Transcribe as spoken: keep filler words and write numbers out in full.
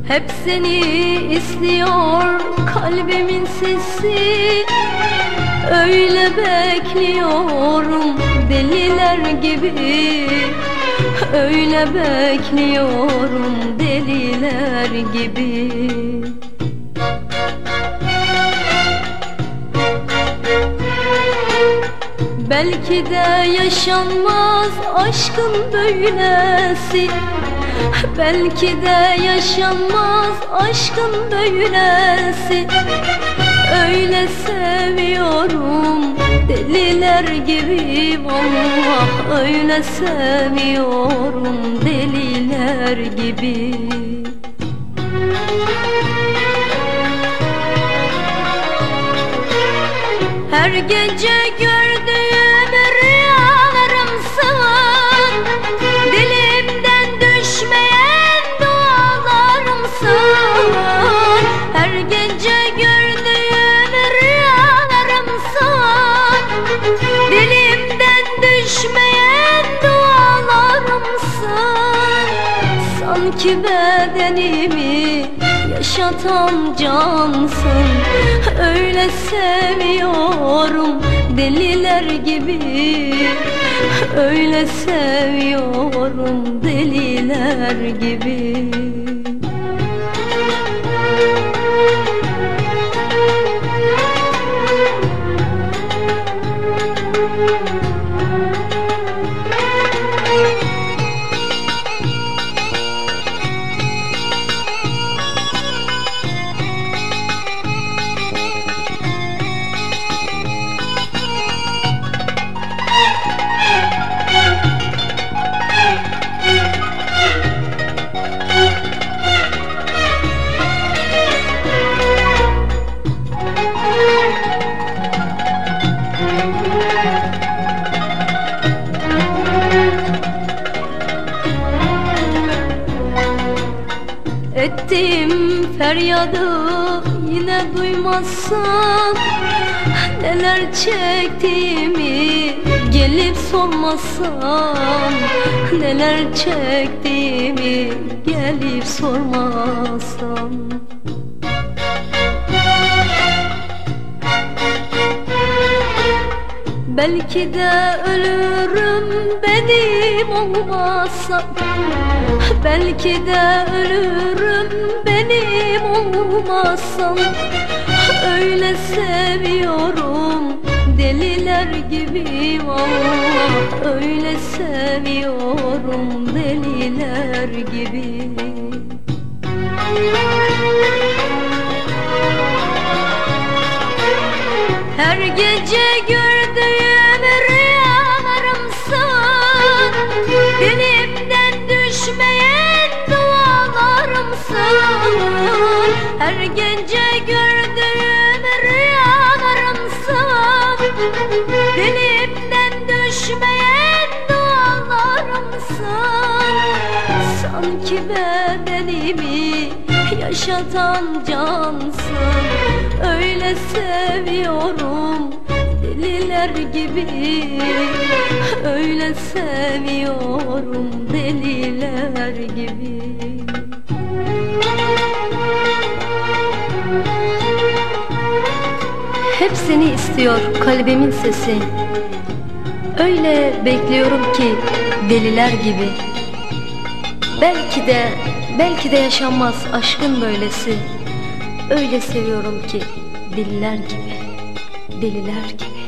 Hep seni istiyor kalbimin sesi. Öyle bekliyorum deliler gibi. Öyle bekliyorum deliler gibi. Belki de yaşanmaz aşkın böylesi. Belki de yaşanmaz aşkın böylesi. Öyle seviyorum deliler gibi. Vallahi öyle seviyorum deliler gibi. Her gece gördüğüm rüyalarımsın, dilimden düşmeyen dualarımsın. Her gece gördüğüm rüyalarımsın, dilimden düşmeyen dualarımsın. Sanki bedenimi yaşatan cansın. Öyle seviyorum deliler gibi. Öyle seviyorum deliler gibi. Ettim feryadı yine duymazsan, neler çektiğimi gelip sormazsan, neler çektiğimi gelip sormazsan. Belki de ölürüm benim olmazsa. Belki de ölürüm benim olmazsam. Öyle seviyorum deliler gibi. Vallahi öyle seviyorum deliler gibi. Her gece gördüğüm rüyalarımsın, dilimden düşmeyen dualarımsın. Her gece gördüğüm rüyalarımsın, dilimden düşmeyen dualarımsın. Sanki bedenimi yaşatan cansın. Öyle seviyorum deliler gibi. Öyle seviyorum deliler gibi. Hep seni istiyor kalbimin sesi. Öyle bekliyorum ki deliler gibi. Belki de, belki de yaşanmaz aşkın böylesi. Öyle seviyorum ki deliler gibi, deliler gibi.